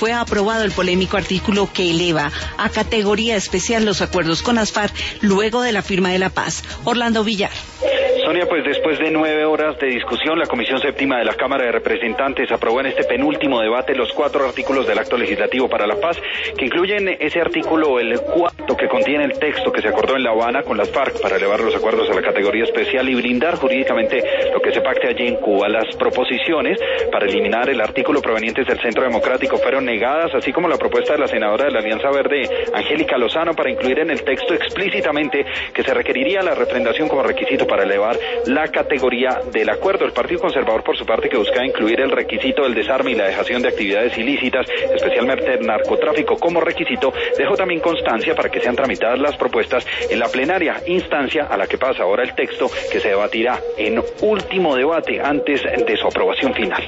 fue aprobado el polémico artículo que eleva a categoría especial los acuerdos con las FARC luego de la firma de la paz. Orlando Villar. Sonia, pues después de 9 horas de discusión, la Comisión Séptima de la Cámara de Representantes aprobó en este penúltimo debate los 4 artículos del Acto Legislativo para la Paz, que incluyen ese artículo, el 4, que contiene el texto que se acordó en La Habana con las FARC para elevar los acuerdos a la categoría especial y blindar jurídicamente lo que se pacte allí en Cuba. Las proposiciones para eliminar el artículo provenientes del Centro Democrático fueron negadas, así como la propuesta de la senadora de la Alianza Verde, Angélica Lozano, para incluir en el texto explícitamente que se requeriría la refrendación como requisito para elevar la categoría del acuerdo. El Partido Conservador, por su parte, que buscaba incluir el requisito del desarme y la dejación de actividades ilícitas, especialmente el narcotráfico, como requisito, dejó también constancia para que sean tramitadas las propuestas en la plenaria, instancia a la que pasa ahora el texto, que se debatirá en último debate antes de su aprobación final.